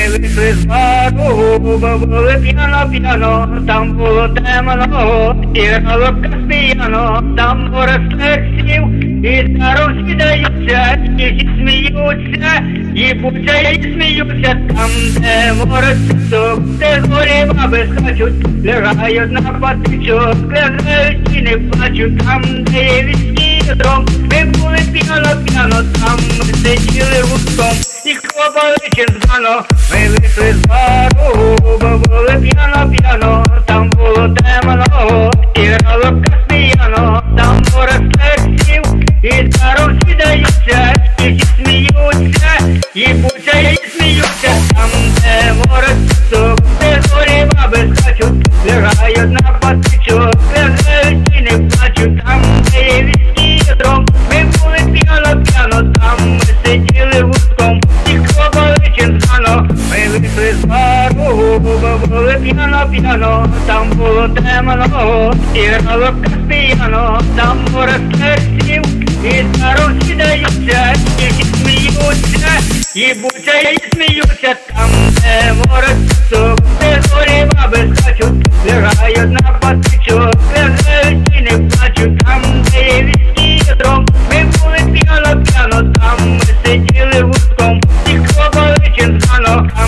вийшли з бару, були п'яно, там було темно, і грало Каспіяно, там море стерців, і даром сідаються, і сміються, і буться, і сміються, там, де море суток, де зорі баби скачуть, лягають на патичок, лягають і не плачуть, там, де є віскі дром, ми були п'яно, там ми сиділи гуртом, і хлопали чинзано, ми вийшли з бару, були п'яно, там було темно, і грало Каспіяно, там море стерців, і даром сідаються, і сміються, і буться, і сміються, там, де море суток, де зорі баби скачуть, лягають на патичок, лягають і не плачуть, там, де є віскі дром, ми були п'яно, там ми сиділи гуртком, і хлопали чинзано, ми вийшли з бару, були п'яно, там було темно, і грало Каспіяно, там море стерців, і даром сідаються, і сміються, і буться, і сміються, там, де море суток, де зорі баби скачуть, лягають на патичок, лягають і не плачуть, там, де є віскі дром, ми були п'яно, там ми сиділи гуртком, і хлопали чинзано.